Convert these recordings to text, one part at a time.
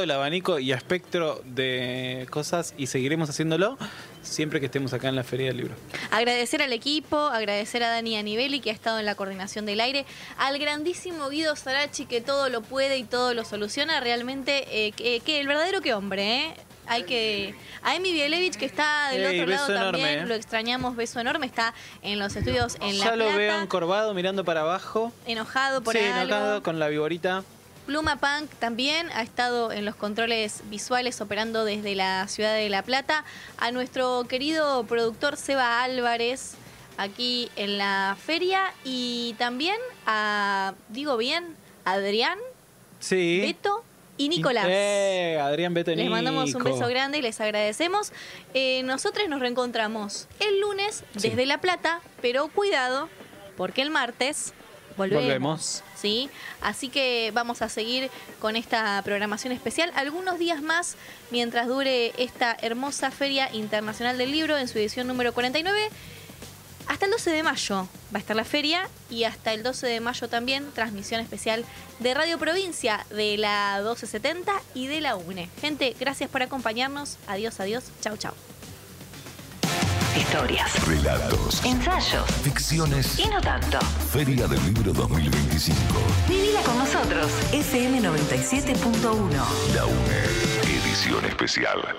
el abanico y espectro de cosas y seguiremos haciéndolo siempre que estemos acá en la Feria del Libro. Agradecer al equipo, agradecer a Dani Anivelli, que ha estado en la coordinación del aire, al grandísimo Guido Sarachi, que todo lo puede y todo lo soluciona. Realmente, que el verdadero que hombre, ¿eh? A Emi Bielevich, que está del otro lado también, enorme, lo extrañamos, beso enorme, está en los estudios en La Plata. Ya lo veo encorvado, mirando para abajo. Enojado por algo. Sí, enojado, con la viborita. Pluma Punk también ha estado en los controles visuales operando desde la ciudad de La Plata. A nuestro querido productor Seba Álvarez aquí en la feria. Y también a, digo bien, Adrián, sí, Beto y Nicolás. Adrián, Beto y Nico. Les mandamos un beso grande y les agradecemos. Nosotros nos reencontramos el lunes desde La Plata, pero cuidado, porque el martes volvemos. ¿Sí? Así que vamos a seguir con esta programación especial algunos días más mientras dure esta hermosa Feria Internacional del Libro en su edición número 49. Hasta el 12 de mayo va a estar la feria y hasta el 12 de mayo también transmisión especial de Radio Provincia de la 1270 y de la UNE. Gente, gracias por acompañarnos. Adiós, adiós. Chau, chau. Historias, relatos, ensayos, ficciones y no tanto. Feria del Libro 2025. Vivila con nosotros. FM 97.1. La UNE, edición especial.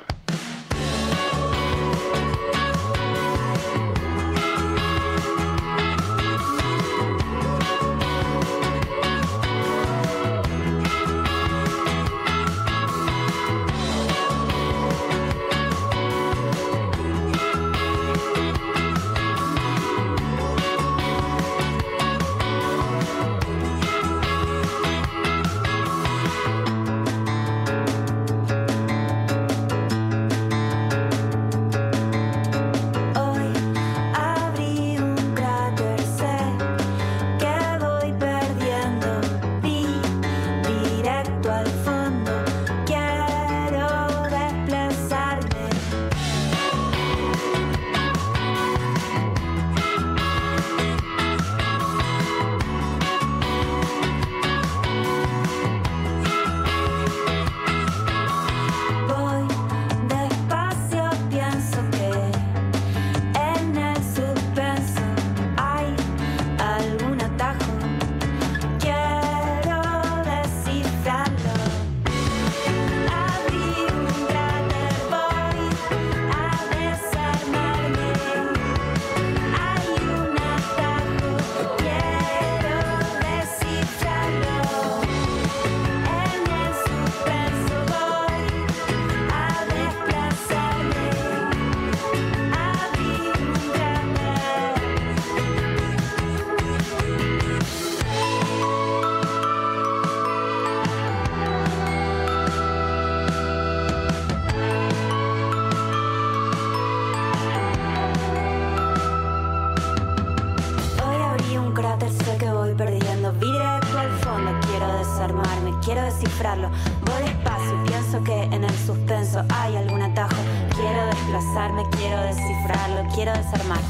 Quiero descifrarlo, voy despacio y pienso que en el suspenso hay algún atajo. Quiero desplazarme, quiero descifrarlo, quiero desarmar.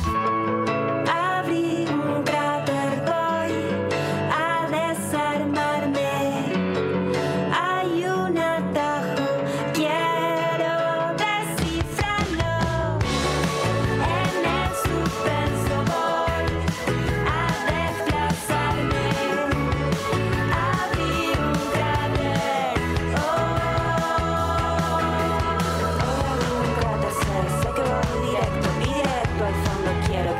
Abrí un cráter, voy a desarmarme. Hay un atajo, quiero descifrarlo. En el suspenso voy a desplazarme. Abrí un cráter, un cráter, sé que voy directo al fondo, quiero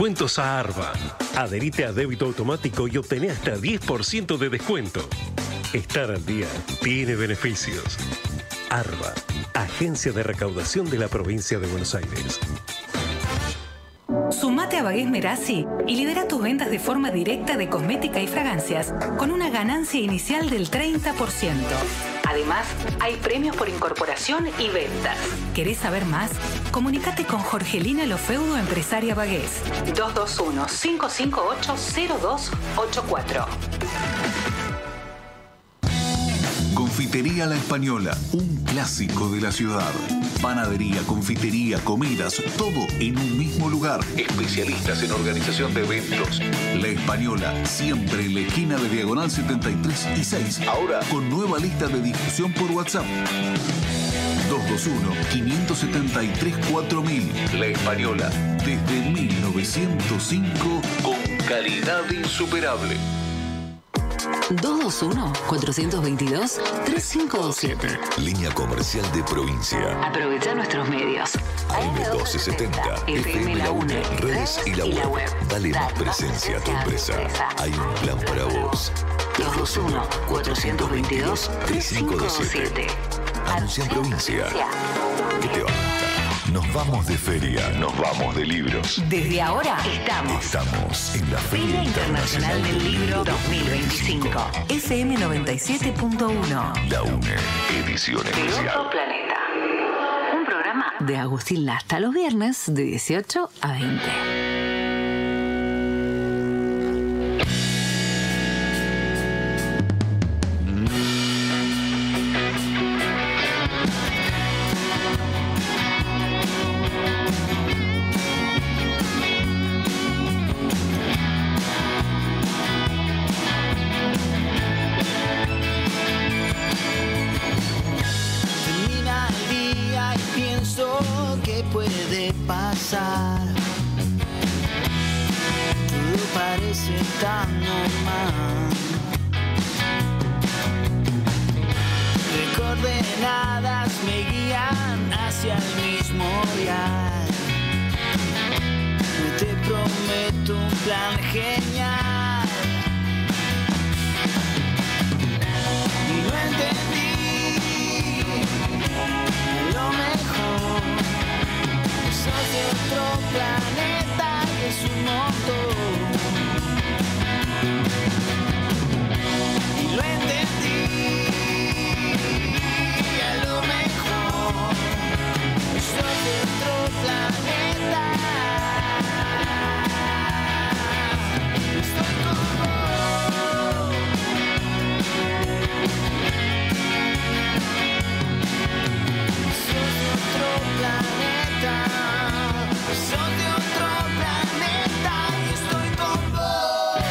descuentos a Arba. Adherite a débito automático y obtené hasta 10% de descuento. Estar al día tiene beneficios. Arba, Agencia de Recaudación de la Provincia de Buenos Aires. Sumate a Bagués Merazzi y lidera tus ventas de forma directa de cosmética y fragancias con una ganancia inicial del 30%. Además, hay premios por incorporación y ventas. ¿Querés saber más? Comunicate con Jorgelina Lofeudo, empresaria Bagués. 221-558-0284. Confitería La Española, un clásico de la ciudad. Panadería, confitería, comidas, todo en un mismo lugar. Especialistas en organización de eventos. La Española, siempre en la esquina de Diagonal 73 y 6. Ahora con nueva lista de difusión por WhatsApp. 221-573-4000. La Española, desde 1905, con calidad insuperable. 221-422-3527. Línea comercial de provincia. Aprovecha nuestros medios. AM1270, FM La UNE, redes y la web. Dale más presencia a tu empresa. Hay un plan para vos. 221-422-3527. Anuncia en provincia. ¿Qué te va a gustar? Nos vamos de feria, nos vamos de libros. Desde ahora estamos en la Feria Internacional del Libro 2025. FM 97.1. La UNE, edición De especial. otro planeta. Un programa de Agustín Lasta los viernes de 18 a 20. Termina el día y pienso que puede pasar. Todo parece tan normal. Coordenadas me guían hacia el mismo dial. Te prometo un plan genial. Y lo entendí. Lo mejor. Sos de otro planeta y es un montón. Y lo entendí. A lo mejor. Sos de otro planeta. Estoy con vos. Sos de otro planeta. Sos de otro planeta y estoy con vos.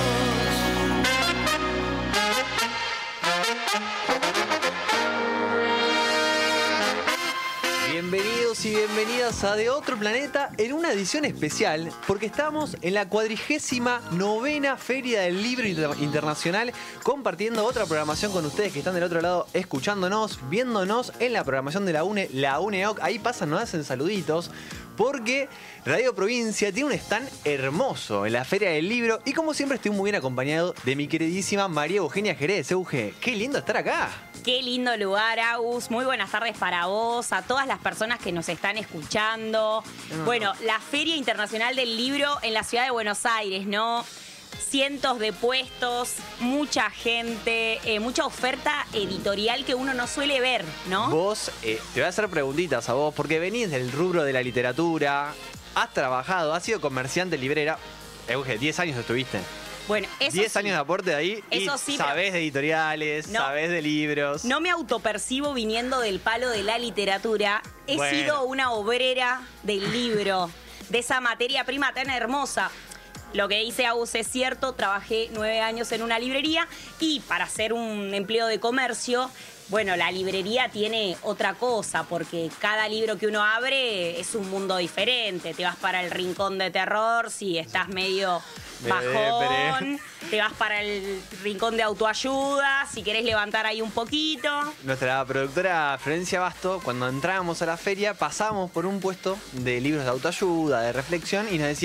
Bienvenidos y bienvenidas a De Otro Planeta en una edición especial porque estamos en la 49ª Feria del Libro Internacional compartiendo otra programación con ustedes que están del otro lado escuchándonos, viéndonos en la programación de la UNE, la UNEOC. Ahí pasan, nos hacen saluditos porque Radio Provincia tiene un stand hermoso en la Feria del Libro y como siempre estoy muy bien acompañado de mi queridísima María Eugenia Jerez. Euge, qué lindo estar acá. Qué lindo lugar, Agus. Muy buenas tardes para vos, a todas las personas que nos están escuchando. Bueno, la Feria Internacional del Libro en la ciudad de Buenos Aires, ¿no? Cientos de puestos, mucha gente, mucha oferta editorial que uno no suele ver, ¿no? Vos, te voy a hacer preguntitas a vos, porque venís del rubro de la literatura, has trabajado, has sido comerciante librera. 10 años estuviste. Bueno, eso 10 sí. años de aporte ahí Eso y sí, sabés de editoriales, No. sabés de libros. No me autopercibo viniendo del palo de la literatura. He Bueno. sido una obrera del libro, de esa materia prima tan hermosa. Lo que dice Agus es cierto, trabajé 9 años en una librería y para hacer un empleo de comercio, bueno, la librería tiene otra cosa, porque cada libro que uno abre es un mundo diferente. Te vas para el rincón de terror si estás medio bajón, te vas para el rincón de autoayuda si querés levantar ahí un poquito. Nuestra productora Florencia Basto, cuando entrábamos a la feria, pasábamos por un puesto de libros de autoayuda, de reflexión, y nos decía,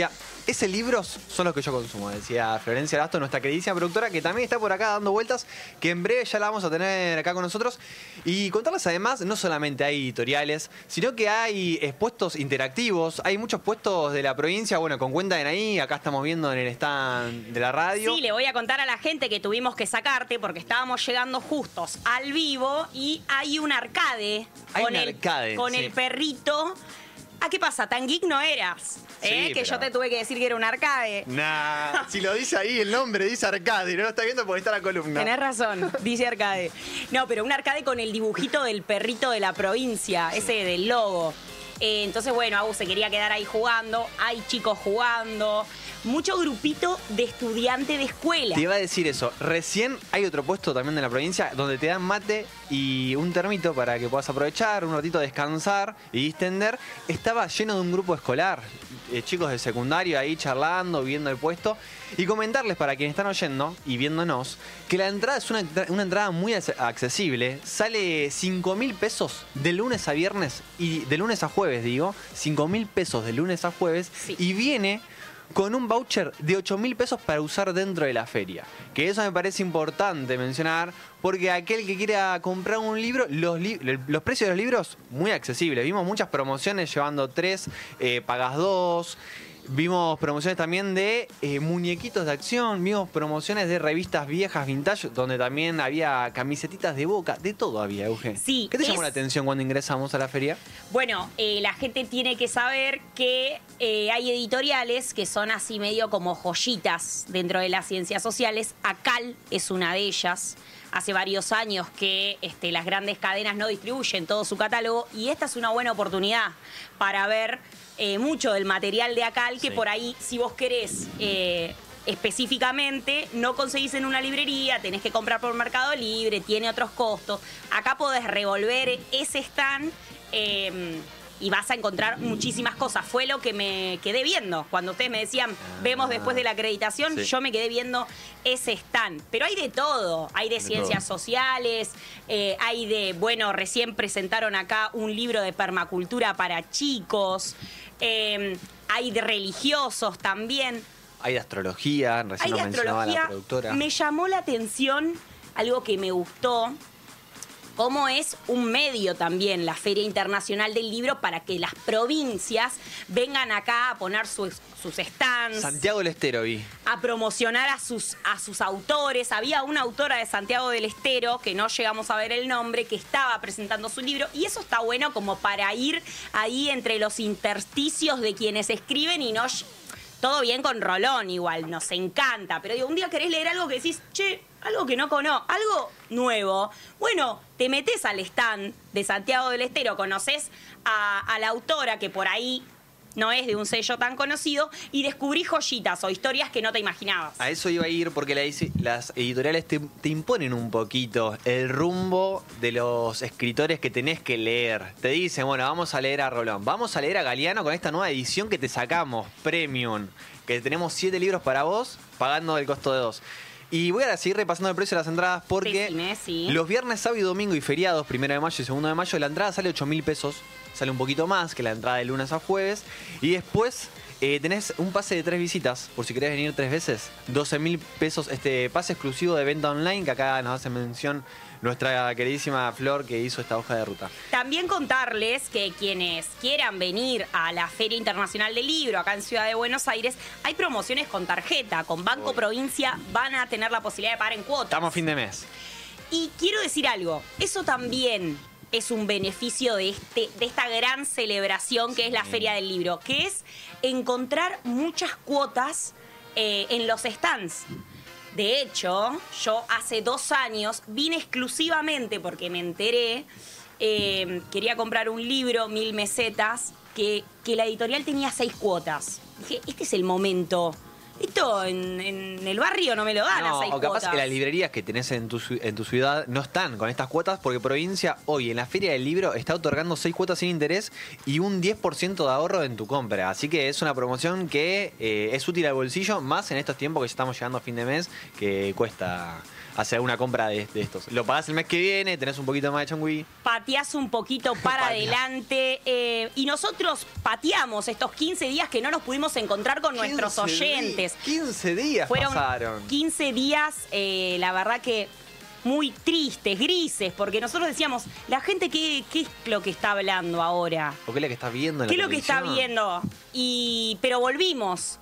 ese libros son los que yo consumo, decía Florencia Lasto, nuestra queridísima productora, que también está por acá dando vueltas, que en breve ya la vamos a tener acá con nosotros. Y contarles además, no solamente hay editoriales, sino que hay expuestos interactivos, hay muchos puestos de la provincia, bueno, con cuenta de ahí, acá estamos viendo en el stand de la radio. Sí, le voy a contar a la gente que tuvimos que sacarte porque estábamos llegando justos al vivo y hay un arcade. Hay con un el, arcade, con sí. el perrito. Ah, ¿qué pasa? Tan geek no eras. Sí, Que pero- yo te tuve que decir que era un arcade. Nah, si lo dice ahí el nombre, dice arcade, no lo está viendo porque está la columna. Tenés razón, dice arcade. No, pero un arcade con el dibujito del perrito de la provincia, ese del logo. Entonces, bueno, Agus se quería quedar ahí jugando. Hay chicos jugando. Mucho grupito de estudiante de escuela. Te iba a decir eso. Recién hay otro puesto también de la provincia donde te dan mate y un termito para que puedas aprovechar, un ratito descansar y distender. Estaba lleno de un grupo escolar, chicos de secundario ahí charlando, viendo el puesto. Y comentarles para quienes están oyendo y viéndonos que la entrada es una entrada muy accesible. Sale 5.000 pesos de lunes a viernes y de lunes a jueves, digo. 5.000 pesos de lunes a jueves. Sí. Y viene con un voucher de 8.000 pesos para usar dentro de la feria. Que eso me parece importante mencionar, porque aquel que quiera comprar un libro, los precios de los libros muy accesibles. Vimos muchas promociones llevando 3, pagas 2. Vimos promociones también de muñequitos de acción, vimos promociones de revistas viejas vintage, donde también había camisetitas de Boca, de todo había, Euge. Sí, ¿Qué te llamó la atención cuando ingresamos a la feria? Bueno, la gente tiene que saber que hay editoriales que son así medio como joyitas dentro de las ciencias sociales. ACAL es una de ellas. Hace varios años que las grandes cadenas no distribuyen todo su catálogo y esta es una buena oportunidad para ver mucho del material de ACAL que Sí. por ahí, si vos querés específicamente, no conseguís en una librería, tenés que comprar por Mercado Libre, tiene otros costos. Acá podés revolver ese stand y vas a encontrar muchísimas cosas. Fue lo que me quedé viendo. Cuando ustedes me decían, vemos después de la acreditación, Sí. yo me quedé viendo ese stand. Pero hay de todo. Hay de ciencias sociales, hay de, bueno, recién presentaron acá un libro de permacultura para chicos, hay de religiosos también. Hay de astrología, recién Hay nos de mencionaba la astrología. productora. Me llamó la atención algo que me gustó, cómo es un medio también la Feria Internacional del Libro para que las provincias vengan acá a poner sus stands, Santiago del Estero vi. a promocionar a sus autores. Había una autora de Santiago del Estero, que no llegamos a ver el nombre, que estaba presentando su libro, y eso está bueno como para ir ahí entre los intersticios de quienes escriben y no... Todo bien con Rolón igual, nos encanta, pero digo, un día querés leer algo que decís, che, algo que no conozco, algo nuevo. Bueno, te metés al stand de Santiago del Estero, conoces a la autora que por ahí no es de un sello tan conocido y descubrís joyitas o historias que no te imaginabas. A eso iba a ir porque las editoriales te imponen un poquito el rumbo de los escritores que tenés que leer. Te dicen, bueno, vamos a leer a Rolón, vamos a leer a Galeano con esta nueva edición que te sacamos, Premium, que tenemos 7 libros para vos, pagando el costo de 2. Y voy a seguir repasando el precio de las entradas porque Decime, sí. los viernes, sábado y domingo y feriados, 1 de mayo y 2 de mayo, la entrada sale 8.000 pesos. Sale un poquito más que la entrada de lunes a jueves. Y después tenés un pase de 3 visitas, por si querés venir 3 veces. 12.000 pesos, pase exclusivo de venta online, que acá nos hace mención nuestra queridísima Flor, que hizo esta hoja de ruta. También contarles que quienes quieran venir a la Feria Internacional del Libro acá en Ciudad de Buenos Aires, hay promociones con tarjeta, con Banco Provincia van a tener la posibilidad de pagar en cuotas. Estamos a fin de mes. Y quiero decir algo, eso también es un beneficio de esta gran celebración que es la Feria del Libro, que es encontrar muchas cuotas en los stands. De hecho, yo hace 2 años vine exclusivamente porque me enteré, quería comprar un libro, 1.000 mesetas, que la editorial tenía 6 cuotas. Dije, este es el momento esto en el barrio no me lo dan a 6 o capaz cuotas. que las librerías que tenés en tu ciudad no están con estas cuotas porque Provincia hoy en la Feria del Libro está otorgando 6 cuotas sin interés y un 10% de ahorro en tu compra. Así que es una promoción que es útil al bolsillo, más en estos tiempos que ya estamos llegando a fin de mes, que cuesta hacer una compra de estos. Lo pagás el mes que viene, tenés un poquito más de changüí. Pateás un poquito para adelante y nosotros pateamos estos 15 días que no nos pudimos encontrar con nuestros oyentes. 15 días Fueron pasaron. 15 días, la verdad que muy tristes, grises, porque nosotros decíamos, la gente, ¿qué es lo que está hablando ahora? ¿O qué es lo que está viendo en ¿Qué la es lo que está televisión? viendo? Pero volvimos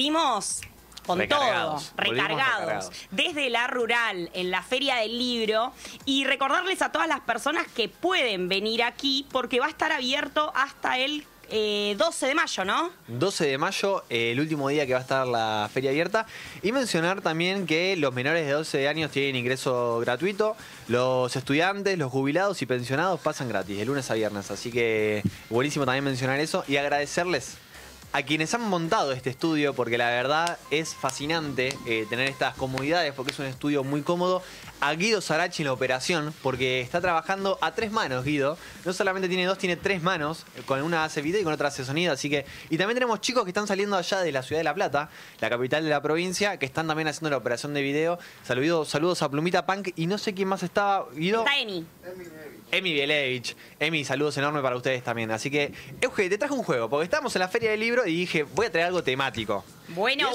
con Recargados. todo, recargados, desde la rural, en la Feria del Libro, y recordarles a todas las personas que pueden venir aquí, porque va a estar abierto hasta el 12 de mayo, ¿no? 12 de mayo, el último día que va a estar la feria abierta. Y mencionar también que los menores de 12 años tienen ingreso gratuito. Los estudiantes, los jubilados y pensionados pasan gratis, de lunes a viernes. Así que buenísimo también mencionar eso y agradecerles a quienes han montado este estudio, porque la verdad es fascinante tener estas comodidades, porque es un estudio muy cómodo. A Guido Sarachi en la operación, porque está trabajando a 3 manos, Guido. No solamente tiene 2, tiene 3 manos. Con una hace video y con otra hace sonido. Así que. Y también tenemos chicos que están saliendo allá de la ciudad de La Plata, la capital de la provincia, que están también haciendo la operación de video. Saludos a Plumita Punk. Y no sé quién más estaba, Guido. Está Emi. Emi Bielevich. Emi, saludos enormes para ustedes también. Así que, Euge, te traje un juego, porque estábamos en la Feria del Libro y dije, voy a traer algo temático. Bueno.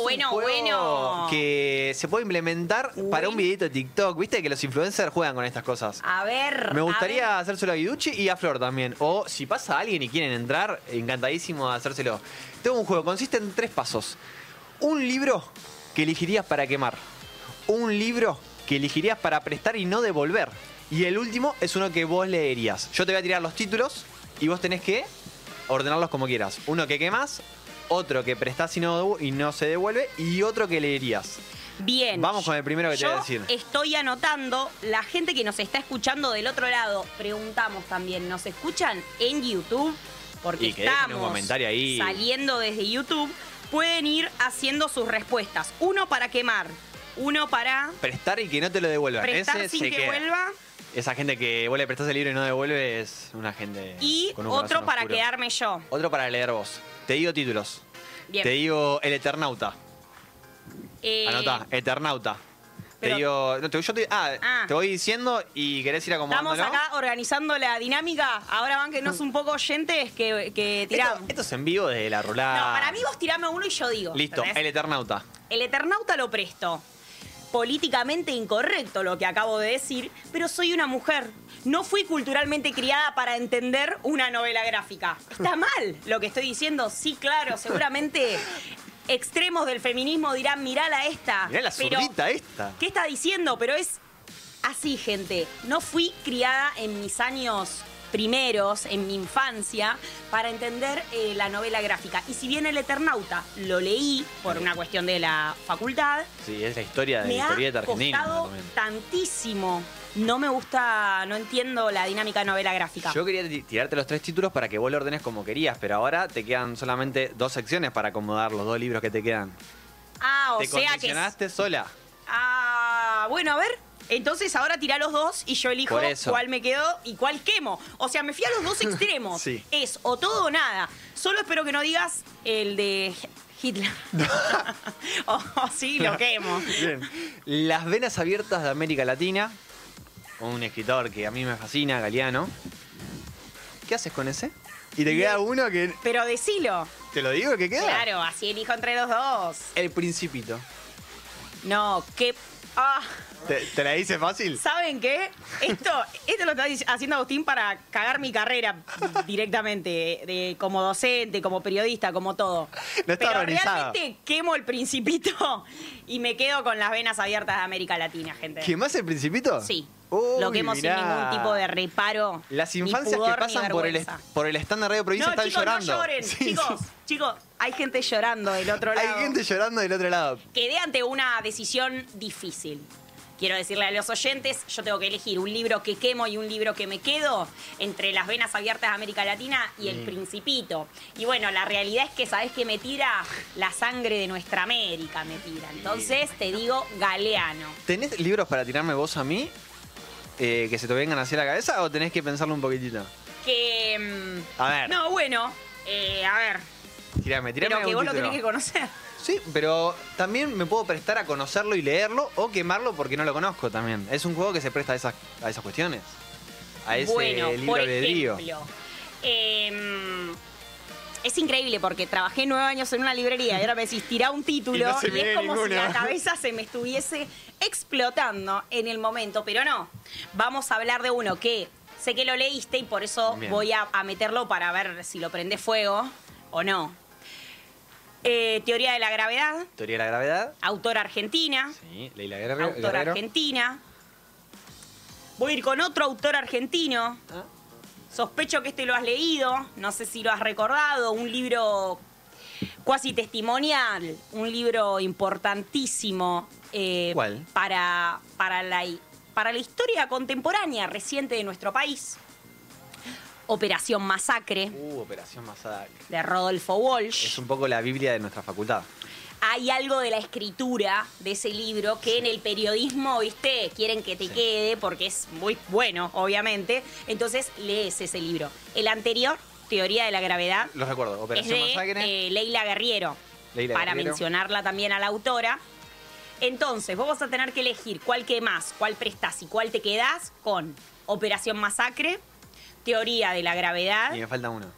Que se puede implementar para un videito de TikTok. Viste que los influencers juegan con estas cosas. A ver. Me gustaría hacérselo a Guiducci y a Flor también. O si pasa a alguien y quieren entrar, encantadísimo de hacérselo. Tengo un juego, consiste en 3 pasos. Un libro que elegirías para quemar. Un libro que elegirías para prestar y no devolver. Y el último es uno que vos leerías. Yo te voy a tirar los títulos y vos tenés que ordenarlos como quieras. Uno que quemas, otro que prestás y no se devuelve, y otro que leerías. Bien. Vamos con el primero que te voy a decir. Estoy anotando. La gente que nos está escuchando del otro lado, preguntamos también, ¿nos escuchan en YouTube? Porque Y que dejen un estamos comentario ahí. saliendo desde YouTube. Pueden ir haciendo sus respuestas. Uno para quemar, uno para Prestar y que no te lo devuelvan. prestar Ese sin se que queda. vuelva. Esa gente que vos le prestás el libro y no devuelve es una gente. Y con un otro corazón para oscuro. quedarme yo. Otro para leer vos. Te digo títulos. Bien. Te digo El Eternauta. Anotá, Eternauta. pero- te digo. No, te voy diciendo y querés ir acomodándolo. Estamos acá organizando la dinámica. Ahora van que no es un poco oyentes que tiramos. Esto es en vivo desde la rulada. No, para mí vos tirame uno y yo digo. Listo, ¿entendés? El Eternauta. El Eternauta lo presto. Políticamente incorrecto lo que acabo de decir, pero soy una mujer. No fui culturalmente criada para entender una novela gráfica. ¿Está mal lo que estoy diciendo? Sí, claro, seguramente extremos del feminismo dirán, mirala esta. Mirá la pero, zurdita esta. ¿qué está diciendo? Pero es así, gente. No fui criada en mis años primeros, en mi infancia, para entender la novela gráfica. Y si bien El Eternauta lo leí por una cuestión de la facultad, Sí, es la historia de la me ha historieta argentina. costado también. tantísimo. No me gusta, no entiendo la dinámica de novela gráfica. Yo quería tirarte los 3 títulos para que vos lo ordenes como querías, pero ahora te quedan solamente 2 secciones para acomodar los 2 libros que te quedan. Ah, o Te sea que... condicionaste sola. Ah, bueno, a ver. Entonces ahora tirá los 2 y yo elijo Por eso. cuál me quedo y cuál quemo. O sea, me fui a los 2 extremos. Sí. Es o todo o nada. Solo espero que no digas el de Hitler. o sí, lo quemo. Bien. Las venas abiertas de América Latina. Un escritor que a mí me fascina, Galeano. ¿Qué haces con ese? Y te queda uno que... Pero decilo. ¿Te lo digo que queda? Claro, así elijo entre los 2. El Principito. No, que... Ah, ¿Te la hice fácil? ¿saben qué? Esto lo está haciendo Agustín para cagar mi carrera directamente, como docente, como periodista, como todo. No está Pero organizada. realmente quemo El Principito y me quedo con las venas abiertas de América Latina, gente. ¿Quemás el Principito? Sí. Uy, Lo quemo mirá. sin ningún tipo de reparo. Las ni infancias pudor, que ni pasan vergüenza. por el stand de Radio Provincia No, están chicos, llorando. no lloren. Sí, Chicos, hay gente llorando del otro lado. Hay gente llorando del otro lado. Quedé ante una decisión difícil. quiero decirle a los oyentes, yo tengo que elegir un libro que quemo y un libro que me quedo entre Las venas abiertas de América Latina y El Principito. Y bueno, la realidad es que, ¿sabés qué me tira? La sangre de nuestra América me tira. Entonces te digo Galeano. ¿Tenés libros para tirarme vos a mí? ¿Que se te vengan hacia la cabeza o tenés que pensarlo un poquitito? Que... A ver. No, bueno, a ver. Tirame Pero que algún vos lo título. tenés que conocer. Sí, pero también me puedo prestar a conocerlo y leerlo o quemarlo porque no lo conozco también. Es un juego que se presta a esas cuestiones. A ese Bueno, libre por albedrío. ejemplo, es increíble porque trabajé 9 años en una librería y ahora me decís, tirá un título Y no se y me es viene como si ninguno. la cabeza se me estuviese explotando en el momento, pero no. Vamos a hablar de uno que sé que lo leíste y por eso Bien. voy a meterlo para ver si lo prende fuego o no. Teoría de la gravedad, Teoría de la gravedad. autora argentina. Sí, Leila Guerrero. Autora argentina. Voy a ir con otro autor argentino. Ah. Sospecho que este lo has leído, no sé si lo has recordado, un libro cuasi testimonial, un libro importantísimo ¿Cuál? para la historia contemporánea reciente de nuestro país. Operación Masacre, Operación Masacre. de Rodolfo Walsh. Es un poco la Biblia de nuestra facultad. Hay algo de la escritura de ese libro que en el periodismo, viste, quieren que te quede porque es muy bueno, obviamente. Entonces lees ese libro. El anterior, Teoría de la Gravedad, Lo recuerdo. es Operación de Masacre. Leila Guerriero, Leila para Guerriero. mencionarla también a la autora. Entonces, vos vas a tener que elegir cuál quemás, cuál prestás y cuál te quedás con Operación Masacre, Teoría de la Gravedad Y me falta uno.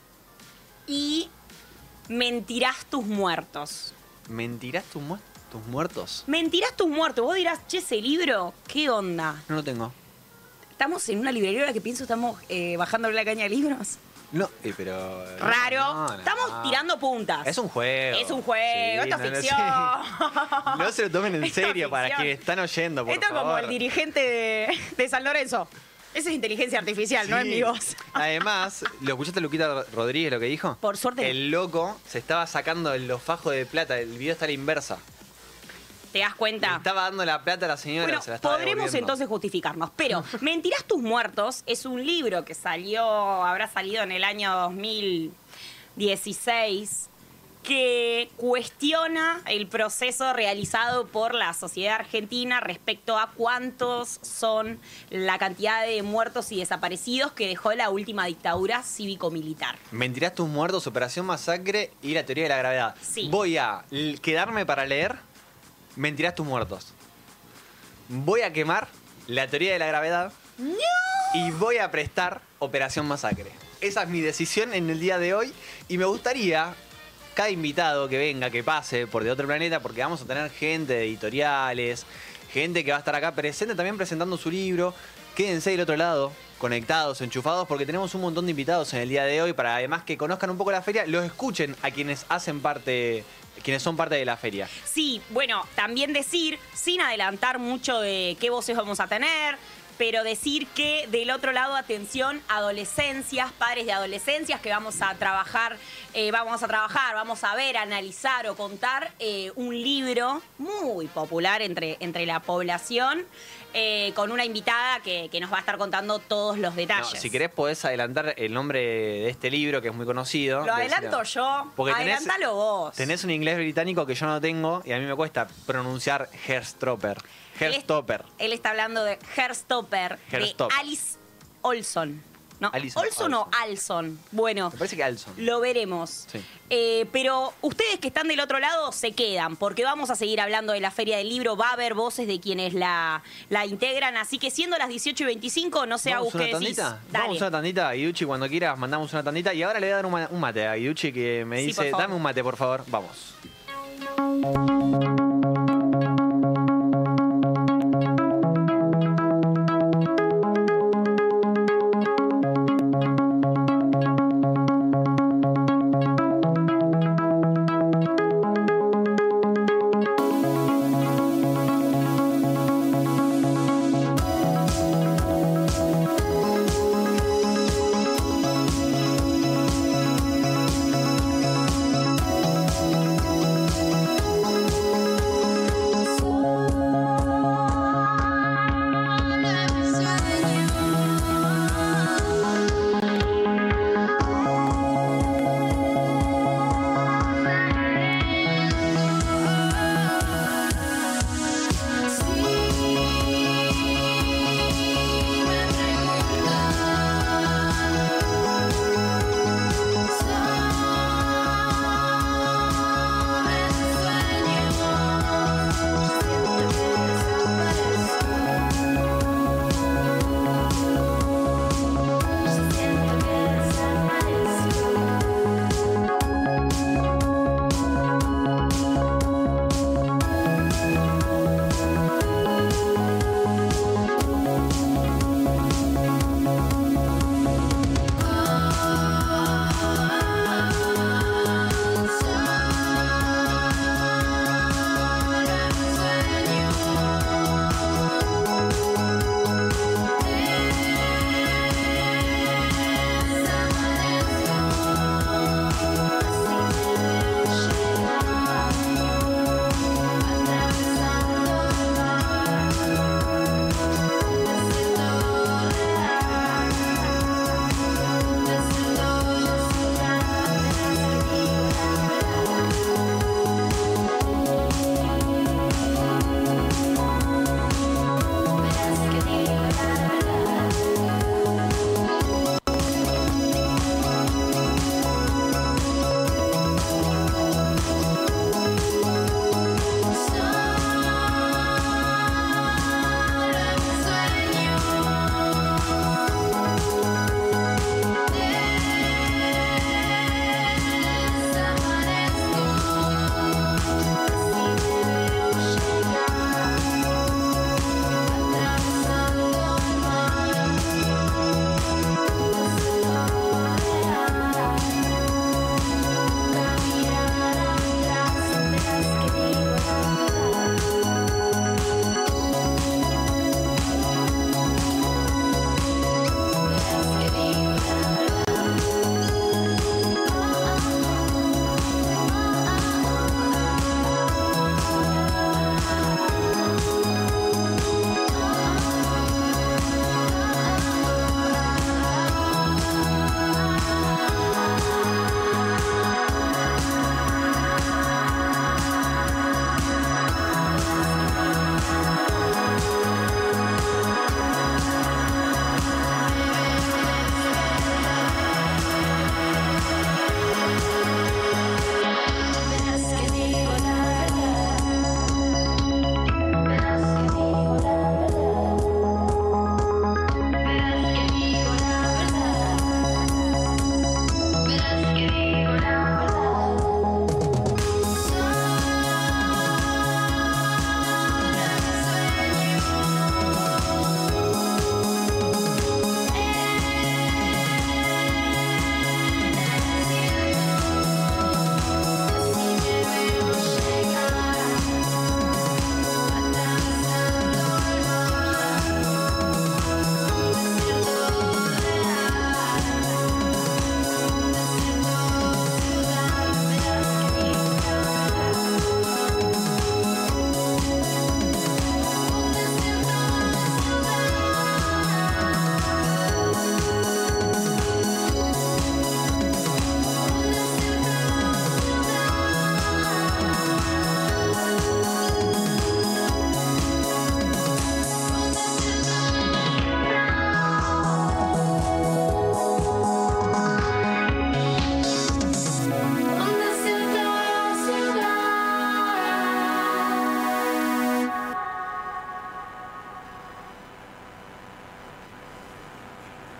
y Mentirás tus muertos. ¿Mentirás tus muertos? Mentirás tus muertos. Vos dirás, che, ese libro, ¿qué onda? No lo tengo. Estamos en una librería ahora que pienso, estamos bajándole la caña de libros. No, pero... Raro. No. Estamos tirando puntas. Es un juego. Es un juego, esto es ficción. sí. No se lo tomen en Esto es serio para ficción. quienes están oyendo, por Esto es favor. como el dirigente de San Lorenzo. Eso es inteligencia artificial, no es mi voz. Además, ¿lo escuchaste a Luquita Rodríguez lo que dijo? Por suerte. El loco se estaba sacando los fajos de plata. El video está a la inversa. ¿Te das Le cuenta? estaba dando la plata a la señora. Bueno, se la estaba podremos devolviendo. entonces justificarnos. Pero Mentirás tus muertos es un libro que habrá salido en el año 2016, que cuestiona el proceso realizado por la sociedad argentina respecto a cuántos son la cantidad de muertos y desaparecidos que dejó la última dictadura cívico-militar. Mentirás tus muertos, Operación Masacre y la Teoría de la Gravedad. Sí. Voy a quedarme para leer Mentirás tus muertos. Voy a quemar la Teoría de la Gravedad. ¡No! Y voy a prestar Operación Masacre. Esa es mi decisión en el día de hoy. Y me gustaría, cada invitado que venga, que pase por De Otro Planeta, porque vamos a tener gente de editoriales, gente que va a estar acá presente también presentando su libro. Quédense del otro lado, conectados, enchufados, porque tenemos un montón de invitados en el día de hoy para además que conozcan un poco la feria, los escuchen a quienes hacen parte, quienes son parte de la feria. Sí, bueno, también decir, sin adelantar mucho de qué voces vamos a tener, pero decir que del otro lado, atención, adolescencias, padres de adolescencias, que vamos a trabajar, vamos a ver, analizar o contar un libro muy popular entre la población, con una invitada que nos va a estar contando todos los detalles. No, si querés podés adelantar el nombre de este libro que es muy conocido. Lo adelanto yo, Porque adelántalo vos. Tenés un inglés británico que yo no tengo y a mí me cuesta pronunciar Herstopper. Herstopper. Él está hablando de Herstopper, de Herstopper. Alice Olson. ¿No? Alison ¿Olson o Alson? Bueno, Me parece que Alson. lo veremos. Sí. Pero ustedes que están del otro lado se quedan, porque vamos a seguir hablando de la Feria del Libro. Va a haber voces de quienes la integran. Así que siendo las 18:25, no sé, ¿Vamos Agus, a ¿qué una decís? tandita? Dale. Vamos a una tandita, Guiducci, cuando quieras mandamos una tandita. Y ahora le voy a dar un mate a Guiducci que me Sí, dice, por favor. dame un mate, por favor. Vamos.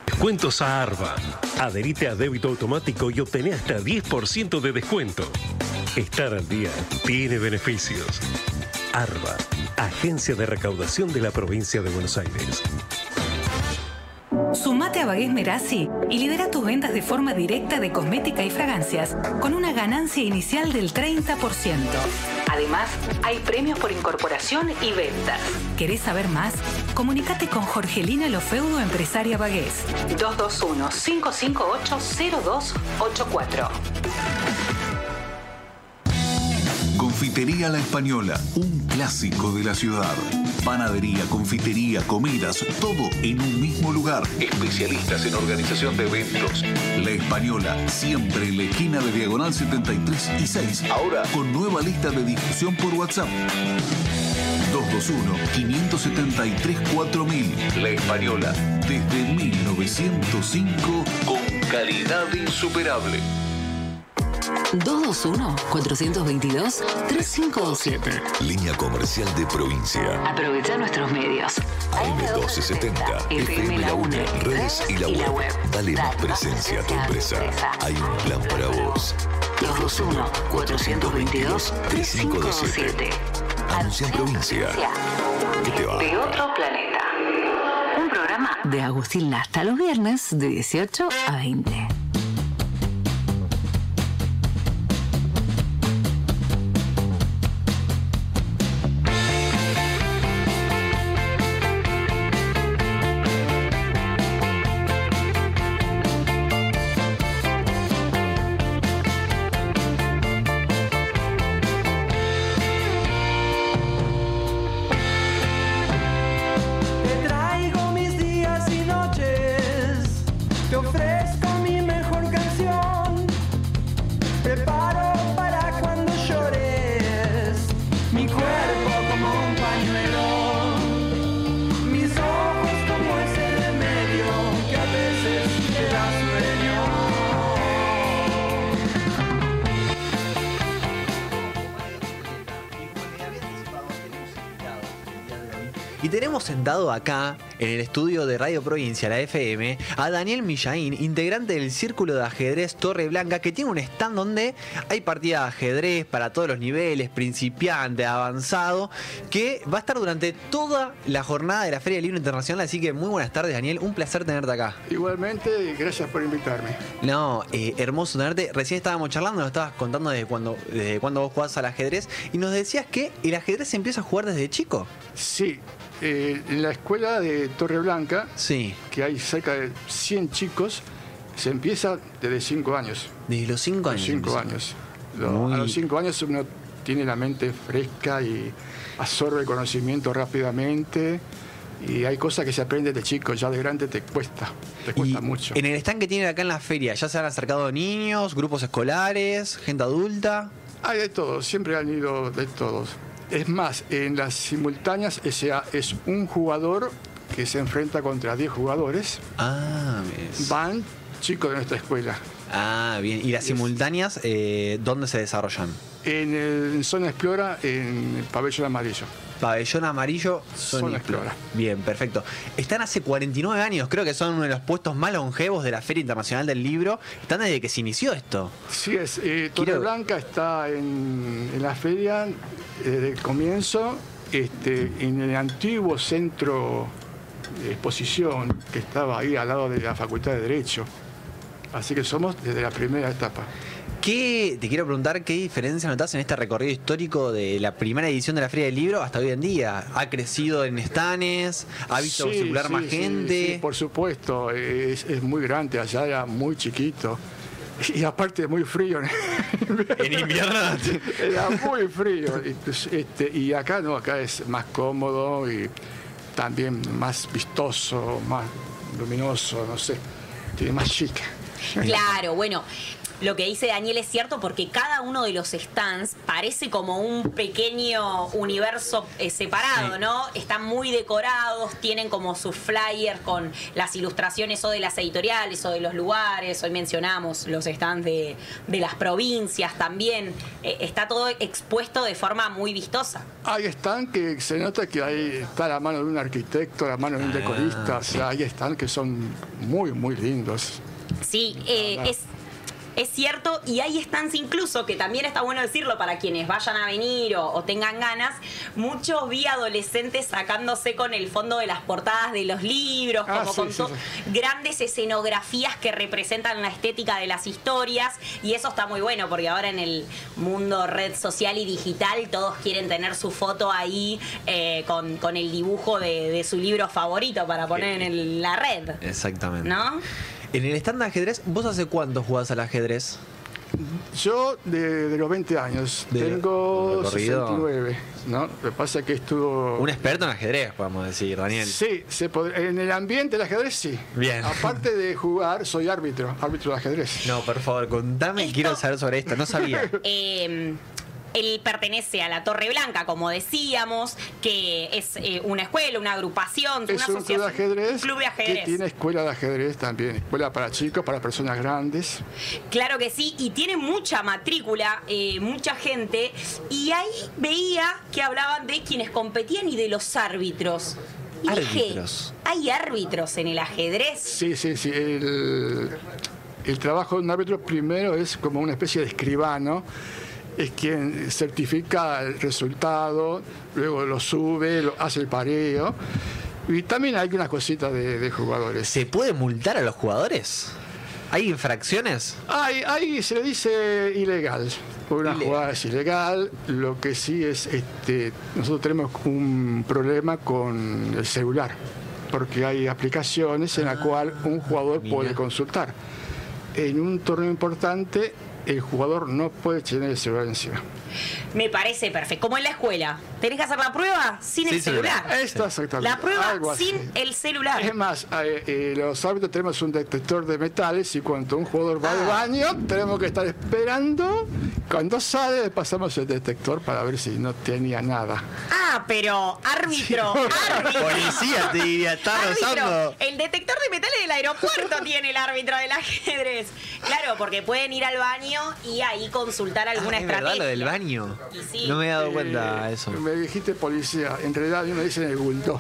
Descuentos a Arba. Adherite a débito automático y obtené hasta 10% de descuento. Estar al día tiene beneficios. Arba, Agencia de Recaudación de la Provincia de Buenos Aires. Sumate a Bagués Merazzi y lidera tus ventas de forma directa de cosmética y fragancias con una ganancia inicial del 30%. Además, hay premios por incorporación y ventas. ¿Querés saber más? Comunicate con Jorgelina Lofeudo, empresaria Bagués. 221-558-0284. Confitería La Española, un clásico de la ciudad. Panadería, confitería, comidas, todo en un mismo lugar. Especialistas en organización de eventos. La Española, siempre en la esquina de Diagonal 73 y 6. Ahora con nueva lista de difusión por WhatsApp. 221-573-4000. La Española, desde 1905, con calidad insuperable. 221-422-3527. Línea comercial de provincia. Aprovecha nuestros medios. AM1270, FM La UNE, redes y la web. Dale más presencia a tu empresa. Hay un plan para vos. 221-422-3527. Anuncia en provincia. ¿Qué te va? De otro planeta. Un programa de Agustín Lasta los viernes de 18 a 20. Y tenemos sentado acá, en el estudio de Radio Provincia, la FM, a Daniel Millaín, integrante del Círculo de Ajedrez Torre Blanca, que tiene un stand donde hay partida de ajedrez para todos los niveles, principiante, avanzado, que va a estar durante toda la jornada de la Feria del Libro Internacional. Así que muy buenas tardes, Daniel, un placer tenerte acá. Igualmente, y gracias por invitarme. No, hermoso tenerte. Recién estábamos charlando, nos estabas contando desde cuando vos jugás al ajedrez y nos decías que el ajedrez se empieza a jugar desde chico. Sí. En la escuela de Torre Blanca, sí, que hay cerca de 100 chicos, se empieza desde 5 años. ¿Desde los 5 años? 5 años. A los 5 años uno tiene la mente fresca y absorbe conocimiento rápidamente. Y hay cosas que se aprenden de chico, ya de grande te cuesta mucho. En el stand que tienen acá en la feria, ¿ya se han acercado niños, grupos escolares, gente adulta? Hay de todo, siempre han ido de todos. Es más, en las simultáneas es un jugador que se enfrenta contra 10 jugadores. Ah, van chicos de nuestra escuela. Ah, bien. ¿Y las simultáneas dónde se desarrollan? En Zona Explora, en el Pabellón Amarillo. Pabellón Amarillo, Zona Explora. Bien, perfecto. Están hace 49 años, creo que son uno de los puestos más longevos de la Feria Internacional del Libro. Están desde que se inició esto. Sí, Torre Blanca está en la feria desde el comienzo, en el antiguo centro de exposición que estaba ahí al lado de la Facultad de Derecho. Así que somos desde la primera etapa. Te quiero preguntar qué diferencia notás en este recorrido histórico de la primera edición de la Feria del Libro hasta hoy en día. ¿Ha crecido en stands? ¿Ha visto circular más gente? Sí, por supuesto. Es muy grande. Allá era muy chiquito. Y aparte muy frío. En invierno. Era muy frío. Y acá no, acá es más cómodo y también más vistoso, más luminoso, no sé. Tiene más chic. Claro, bueno. lo que dice Daniel es cierto, porque cada uno de los stands parece como un pequeño universo separado, ¿no? Están muy decorados, tienen como sus flyers con las ilustraciones o de las editoriales o de los lugares. Hoy mencionamos los stands de las provincias también. Está todo expuesto de forma muy vistosa. Ahí están que se nota que ahí está la mano de un arquitecto, la mano de un decorista. O sea, ahí están que son muy, muy lindos. Sí, es cierto, y hay stands incluso, que también está bueno decirlo para quienes vayan a venir o tengan ganas, muchos vi adolescentes sacándose con el fondo de las portadas de los libros, como con grandes escenografías que representan la estética de las historias, y eso está muy bueno, porque ahora en el mundo red social y digital todos quieren tener su foto ahí con el dibujo de su libro favorito para poner en la red. Exactamente. ¿No? En el stand de ajedrez, ¿vos hace cuánto jugás al ajedrez? Yo de los 20 años, tengo 69, ¿no? Lo que pasa es que estuvo... Un experto en ajedrez, podemos decir, Daniel. Sí, en el ambiente del ajedrez sí. Bien. Aparte de jugar, soy árbitro de ajedrez. No, por favor, contame, quiero saber sobre esto, no sabía. Él pertenece a la Torre Blanca, como decíamos, que es una escuela, una agrupación, es una un club de ajedrez, que tiene escuela de ajedrez también, escuela para chicos, para personas grandes. Claro que sí, y tiene mucha matrícula, mucha gente, y ahí veía que hablaban de quienes competían y de los árbitros. Y ¿Árbitros? Dije, ¿hay árbitros en el ajedrez? Sí. El trabajo de un árbitro primero es como una especie de escribano. Es quien certifica el resultado, luego lo sube, hace el pareo. Y también hay unas cositas de jugadores. ¿Se puede multar a los jugadores? ¿Hay infracciones? Hay se le dice ilegal. Una jugada es ilegal. Lo que sí es, nosotros tenemos un problema con el celular, porque hay aplicaciones en la cual un jugador puede consultar. En un torneo importante, el jugador no puede tener el celular encima. Me parece perfecto. Como en la escuela. Tenés que hacer la prueba sin el celular. Esto exactamente. La prueba sin el celular. Es más, los árbitros tenemos un detector de metales y cuando un jugador va al baño, tenemos que estar esperando. Cuando sale, le pasamos el detector para ver si no tenía nada. Pero árbitro. Policía, te diría, está rozando. El detector de metales del aeropuerto tiene el árbitro del ajedrez. Claro, porque pueden ir al baño y ahí consultar alguna estrategia. ¿Verdad lo del baño? Sí. No me he dado cuenta de eso. Me dijiste policía, en realidad a mí me dicen el bulldog.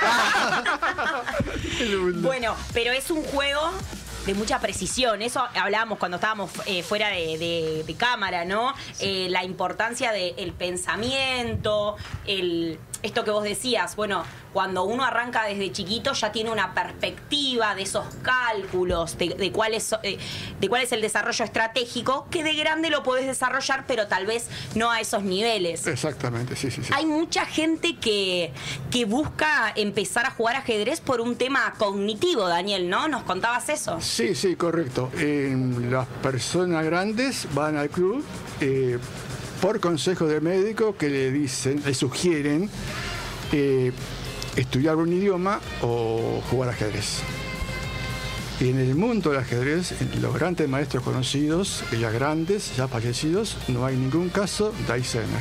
Bueno, pero es un juego de mucha precisión. Eso hablábamos cuando estábamos fuera de cámara, ¿no? La importancia del pensamiento, esto que vos decías, bueno, cuando uno arranca desde chiquito ya tiene una perspectiva de esos cálculos, de cuál es el desarrollo estratégico, que de grande lo podés desarrollar, pero tal vez no a esos niveles. Exactamente, sí. Hay mucha gente que busca empezar a jugar ajedrez por un tema cognitivo, Daniel, ¿no? ¿Nos contabas eso? Sí, correcto. Las personas grandes van al club por consejo del médico que le sugieren estudiar un idioma o jugar ajedrez. En el mundo del ajedrez, los grandes maestros conocidos, ya grandes, ya fallecidos, no hay ningún caso de Alzheimer.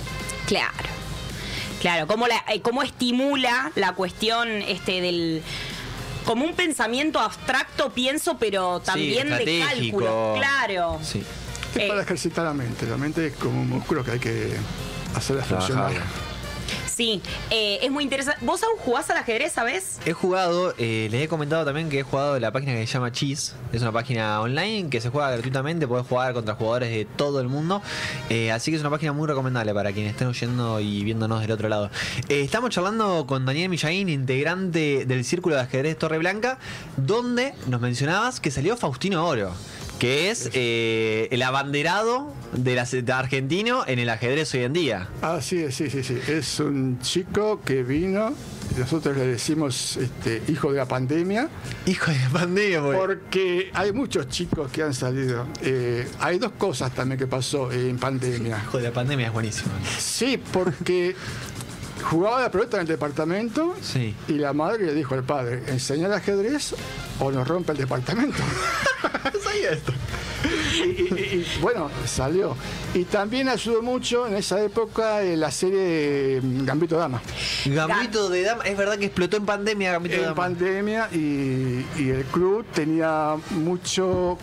Claro. ¿Cómo estimula la cuestión del... Como un pensamiento abstracto, pienso, pero también de cálculo. Claro. Sí. Es para ejercitar la mente. La mente es como un músculo que hay que hacerla funcionar. Sí, es muy interesante. ¿Vos aún jugás al ajedrez, sabés? He jugado, les he comentado también que he jugado en la página que se llama Chess. Es una página online que se juega gratuitamente, podés jugar contra jugadores de todo el mundo. Así que es una página muy recomendable para quienes estén oyendo y viéndonos del otro lado. Estamos charlando con Daniel Millaín, integrante del Círculo de Ajedrez Torre Blanca, donde nos mencionabas que salió Faustino Oro, que es el abanderado de argentino en el ajedrez hoy en día. Sí. Es un chico que vino, nosotros le decimos hijo de la pandemia. Hijo de la pandemia, porque hay muchos chicos que han salido. Hay dos cosas también que pasó en pandemia. Hijo de la pandemia es buenísimo. Sí, porque jugaba la pelota en el departamento y la madre le dijo al padre, enseñar ajedrez o nos rompe el departamento. ¿Sabía esto? y bueno, salió. Y también ayudó mucho en esa época la serie Gambito de Dama. Gambito de Dama, es verdad que explotó en pandemia Gambito de Dama. En pandemia y el club tenía mucho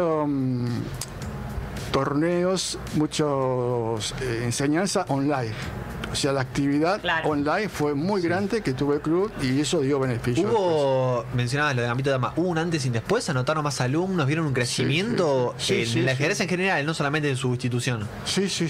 torneos, muchos enseñanza online. O sea, la actividad online fue muy grande que tuvo el club y eso dio beneficio. Mencionabas lo de Gambito de Dama, ¿hubo un antes y un después? ¿Anotaron más alumnos? ¿Vieron un crecimiento en el ajedrez en general, no solamente en su institución? Sí. Sí,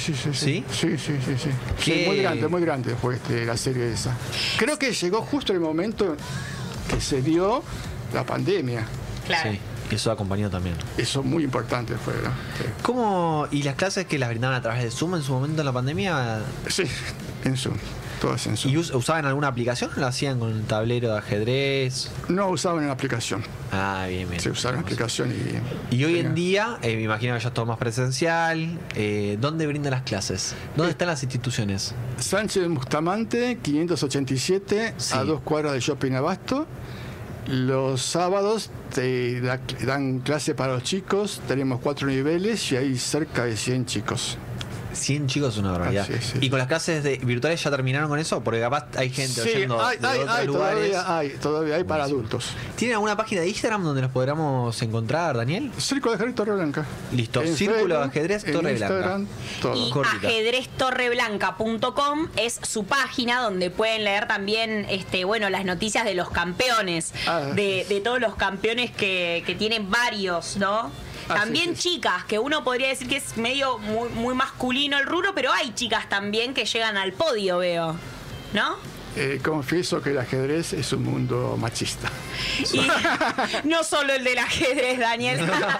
muy grande fue la serie esa. Creo que llegó justo el momento que se dio la pandemia. Claro. Sí. Eso acompañó también. Eso muy importante fue, ¿no? Sí. ¿Cómo? ¿Y las clases que las brindaban a través de Zoom en su momento en la pandemia? Sí, en Zoom. Todas en Zoom. ¿Y usaban alguna aplicación o lo hacían con un tablero de ajedrez? No usaban una aplicación. Ah, bien. Se usaron una aplicación y hoy en día, me imagino que ya es todo más presencial. ¿Dónde brindan las clases? ¿Dónde están las instituciones? Sánchez Bustamante, 587, a 2 cuadras del Shopping Abasto. Los sábados te dan clase para los chicos, tenemos 4 niveles y hay cerca de 100 chicos. 100 chicos es una barbaridad. Sí. ¿Y con las clases virtuales ya terminaron con eso? Porque capaz hay gente oyendo de otros lugares. Todavía hay para adultos. ¿Tienen alguna página de Instagram donde los podamos encontrar, Daniel? Círculo de Ajedrez Torreblanca. Listo, Círculo de Ajedrez Torreblanca. Y ajedreztorreblanca.com es su página donde pueden leer también las noticias de los campeones, de todos los campeones que tienen varios, ¿no? También chicas, que uno podría decir que es medio muy masculino el rubro, pero hay chicas también que llegan al podio, veo, ¿no? Confieso que el ajedrez es un mundo machista. Y no solo el del ajedrez, Daniel.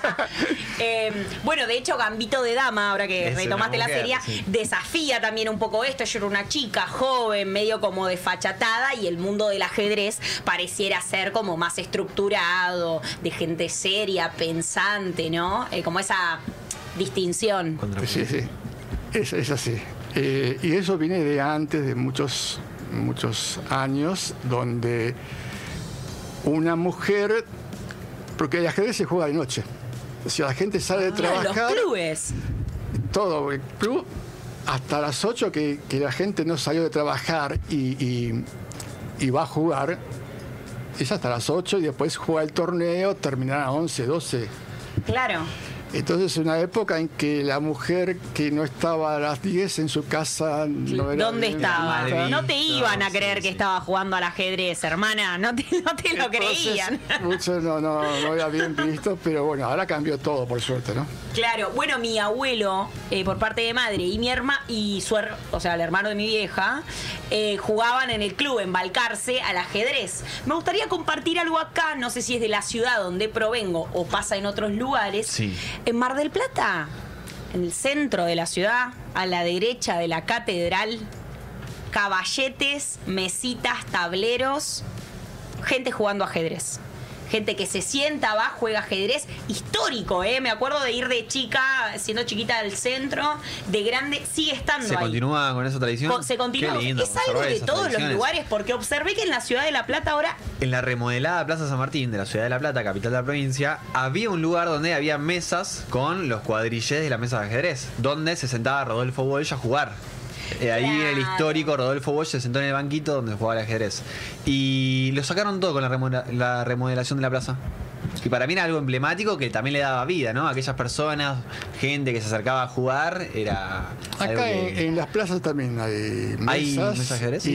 De hecho, Gambito de Dama, ahora que retomaste la serie, desafía también un poco esto. Yo era una chica joven, medio como desfachatada, y el mundo del ajedrez pareciera ser como más estructurado, de gente seria, pensante, ¿no? Como esa distinción. Sí. Es así. Y eso viene de antes, de muchos años, donde una mujer, porque el ajedrez se juega de noche, o sea, la gente sale de trabajar, los clubes, todo el club hasta las 8 que la gente no salió de trabajar y va a jugar, es hasta las 8 y después juega el torneo, terminará a 11, 12. Claro. Entonces, una época en que la mujer que no estaba a las 10 en su casa... ¿Dónde estaba? No te iban a creer que estaba jugando al ajedrez, hermana. No te lo creían. Mucho no era bien visto, pero bueno, ahora cambió todo, por suerte, ¿no? Claro. Bueno, mi abuelo, por parte de madre, y mi hermana, y el hermano de mi vieja, jugaban en el club, en Balcarce, al ajedrez. Me gustaría compartir algo acá, no sé si es de la ciudad donde provengo o pasa en otros lugares. Sí. En Mar del Plata, en el centro de la ciudad, a la derecha de la catedral, caballetes, mesitas, tableros, gente jugando ajedrez. Gente que se sienta, va, juega ajedrez histórico, me acuerdo de ir de chica, siendo chiquita del centro, de grande, sigue estando ahí. ¿Se continúa con esa tradición? Se continúa. Qué lindo, es algo de todos los lugares, porque observé que en la ciudad de La Plata ahora... En la remodelada Plaza San Martín de la ciudad de La Plata, capital de la provincia, había un lugar donde había mesas con los cuadrillés de la mesa de ajedrez, donde se sentaba Rodolfo Walsh a jugar. Ahí en el histórico Rodolfo Bosch se sentó en el banquito donde jugaba al ajedrez. Y lo sacaron todo con la remodelación de la plaza. Y para mí era algo emblemático que también le daba vida, ¿no? Aquellas personas, gente que se acercaba a jugar, era... Acá en las plazas también hay mesas de ajedrez.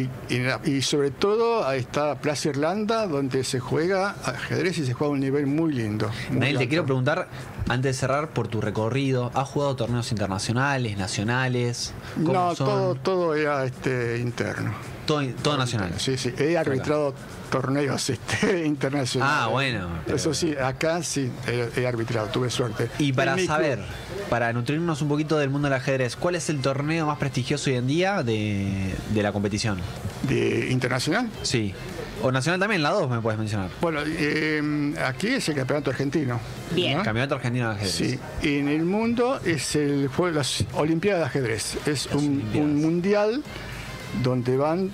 Y sobre todo ahí está Plaza Irlanda, donde se juega ajedrez y se juega a un nivel muy lindo. Daniel, te quiero preguntar, antes de cerrar, por tu recorrido, ¿has jugado torneos internacionales, nacionales? No, todo era interno. Todo nacional. Sí, he arbitrado torneos internacionales. Ah, bueno. Eso sí, acá sí he arbitrado, tuve suerte. Y para saber, para nutrirnos un poquito del mundo del ajedrez, ¿cuál es el torneo más prestigioso hoy en día de la competición? ¿De internacional? Sí. O nacional también, la 2 me puedes mencionar. Bueno, aquí es el campeonato argentino. Bien. ¿No? Campeonato argentino de ajedrez. Sí. En el mundo es las Olimpiadas de ajedrez. Es un mundial donde van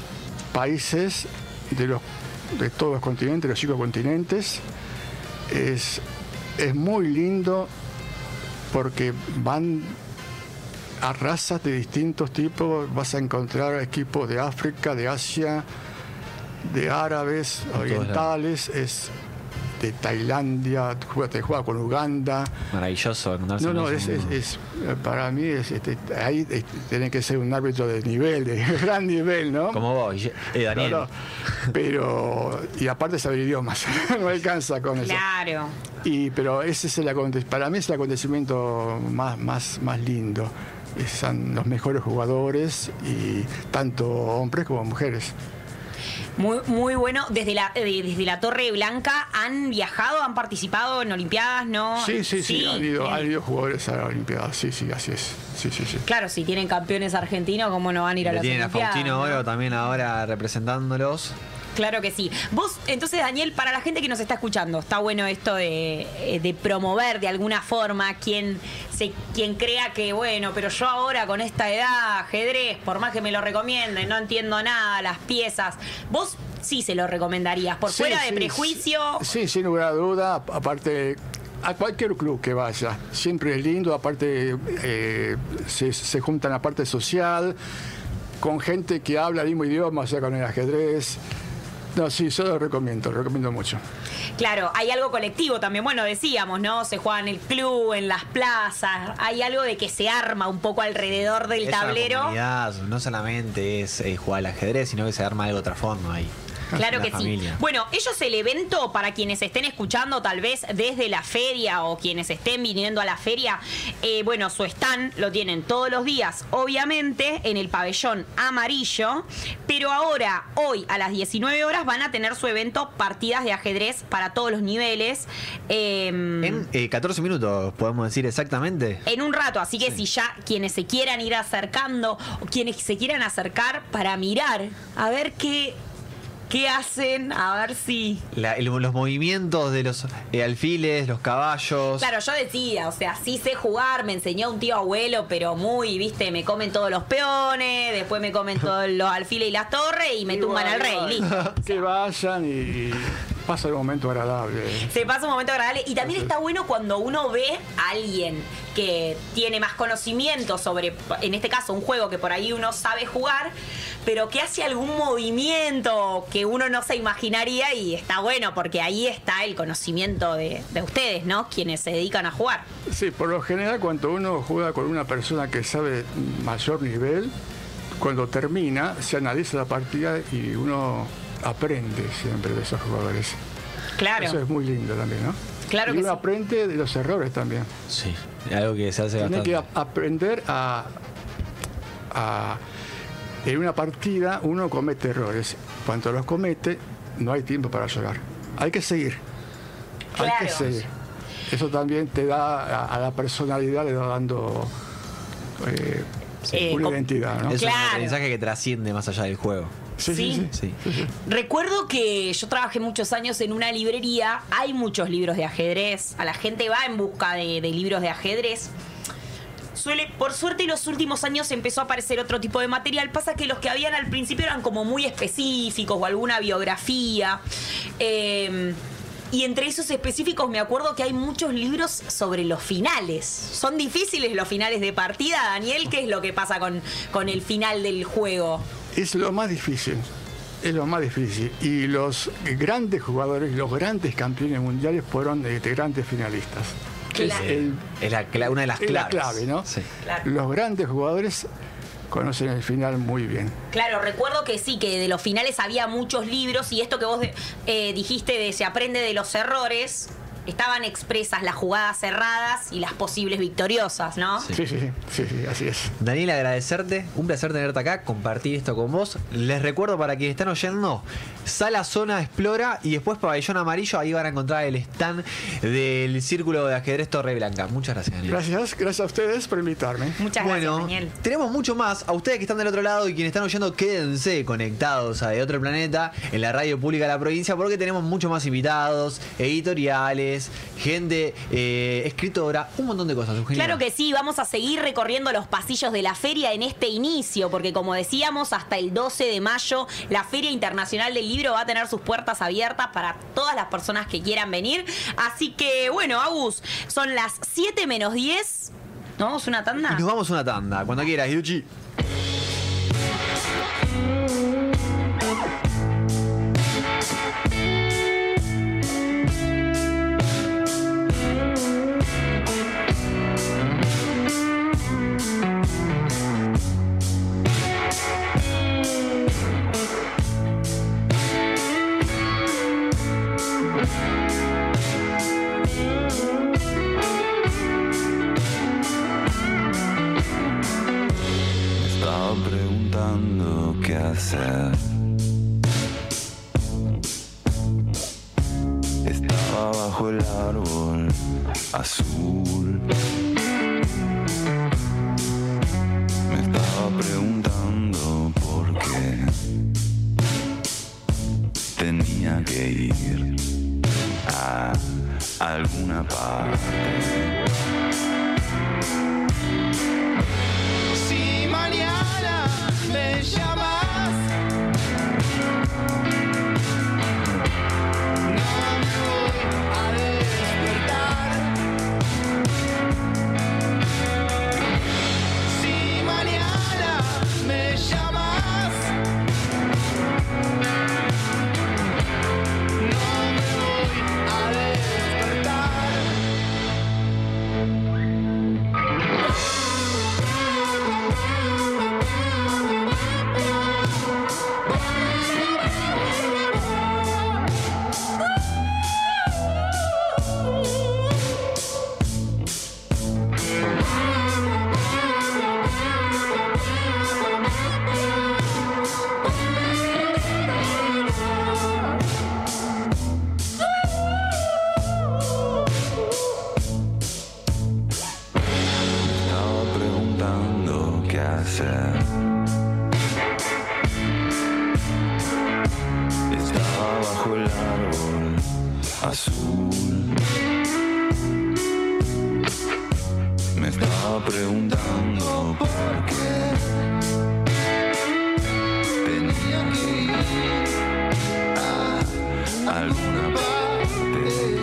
países de todos los continentes, los 5 continentes. Es es muy lindo porque van a razas de distintos tipos. Vas a encontrar equipos de África, de Asia, de árabes, orientales, es de Tailandia, te juega con Uganda. Maravilloso. No, para mí ahí tiene que ser un árbitro de nivel, de gran nivel, ¿no? Como vos, Daniel. No, pero, y aparte saber idiomas, no alcanza con eso. Claro. Pero ese es para mí es el acontecimiento más lindo. Son los mejores jugadores, y tanto hombres como mujeres. Muy, muy bueno. Desde la Torre Blanca han viajado, han participado en Olimpiadas, ¿no? Sí. Han ido jugadores a las Olimpiadas. Sí, así es. Sí. Claro, si tienen campeones argentinos, ¿cómo no van a ir a las Olimpiadas? Tienen a Faustino Oro también ahora representándolos. Claro que sí. Vos, entonces, Daniel, para la gente que nos está escuchando, está bueno esto de promover de alguna forma quien crea que, bueno, pero yo ahora con esta edad, ajedrez, por más que me lo recomienden, no entiendo nada, las piezas. Vos sí se lo recomendarías, por fuera de prejuicio. Sí, sin lugar a duda. Aparte, a cualquier club que vaya, siempre es lindo. Aparte, se juntan la parte social, con gente que habla el mismo idioma, o sea, con el ajedrez. No, sí, yo lo recomiendo mucho. Claro, hay algo colectivo también, bueno, decíamos, ¿no? Se juega en el club, en las plazas, hay algo de que se arma un poco alrededor del tablero. Una comunidad, no solamente es jugar al ajedrez, sino que se arma algo trasfondo ahí. Claro que sí. Bueno, ellos el evento, para quienes estén escuchando tal vez desde la feria o quienes estén viniendo a la feria, bueno, su stand lo tienen todos los días, obviamente, en el pabellón amarillo, pero ahora, hoy, a las 19 horas, van a tener su evento Partidas de Ajedrez para todos los niveles. En 14 minutos, podemos decir exactamente. En un rato, así que si ya quienes se quieran ir acercando o quienes se quieran acercar para mirar, a ver qué hacen, a ver si... los movimientos de los alfiles, los caballos... Claro, yo decía, o sea, sí sé jugar, me enseñó un tío abuelo, pero muy, viste, me comen todos los peones, después me comen todos los alfiles y las torres y me tumban al rey, listo. Que vayan y pasa un momento agradable. Se pasa un momento agradable. Y también está bueno cuando uno ve a alguien que tiene más conocimiento sobre, en este caso, un juego que por ahí uno sabe jugar, pero que hace algún movimiento que uno no se imaginaría, y está bueno porque ahí está el conocimiento de ustedes, ¿no? Quienes se dedican a jugar. Sí, por lo general cuando uno juega con una persona que sabe mayor nivel, cuando termina se analiza la partida y uno aprende siempre de esos jugadores. Claro. Eso es muy lindo también, ¿no? Claro y que uno sí. aprende de los errores también. Sí, algo que se hace Tiene bastante. que aprender en una partida uno comete errores. Cuando los comete, no hay tiempo para llorar. Hay que seguir. Claro. Hay que seguir. Eso también te da a la personalidad, le va dando una identidad, ¿no? Es un aprendizaje que trasciende más allá del juego. Sí. Recuerdo que yo trabajé muchos años en una librería. Hay muchos libros de ajedrez. A la gente va en busca de libros de ajedrez. Por suerte, en los últimos años empezó a aparecer otro tipo de material. Pasa que los que habían al principio eran como muy específicos o alguna biografía. Y entre esos específicos me acuerdo que hay muchos libros sobre los finales. ¿Son difíciles los finales de partida, Daniel? ¿Qué es lo que pasa con el final del juego? Es lo más difícil. Es lo más difícil. Y los grandes jugadores, los grandes campeones mundiales fueron de grandes finalistas. Claro. Es una de las claves. La clave, ¿no? Sí. Claro. Los grandes jugadores conocen el final muy bien. Claro, recuerdo que sí, que de los finales había muchos libros, y esto que vos dijiste de se aprende de los errores, estaban expresas las jugadas cerradas y las posibles victoriosas, ¿no? Sí, así es. Daniel, agradecerte, un placer tenerte acá, compartir esto con vos. Les recuerdo, para quienes están oyendo, Sala Zona Explora y después Pabellón Amarillo, ahí van a encontrar el stand del Círculo de Ajedrez Torre Blanca. Muchas gracias, Daniel. Gracias a ustedes por invitarme. Muchas gracias, Daniel. Tenemos mucho más. A ustedes que están del otro lado y quienes están oyendo, quédense conectados a De Otro Planeta en la radio pública de la provincia, porque tenemos mucho más invitados, editoriales, actrices, gente escritora, un montón de cosas. Eugenia. Claro que sí, vamos a seguir recorriendo los pasillos de la feria en este inicio, porque como decíamos, hasta el 12 de mayo la Feria Internacional del Libro va a tener sus puertas abiertas para todas las personas que quieran venir. Así que, bueno, Agus, son las 7 menos 10. ¿Nos vamos a una tanda? Nos vamos a una tanda, cuando quieras, Yuchi. Qué hacer. Estaba bajo el árbol azul. Me estaba preguntando por qué tenía que ir a alguna parte. Si mañana me llamas, no me voy a despertar. Si mañana me llamas, no me voy a despertar. Estaba bajo el árbol azul. Me estaba preguntando por qué tenía que ir a alguna parte.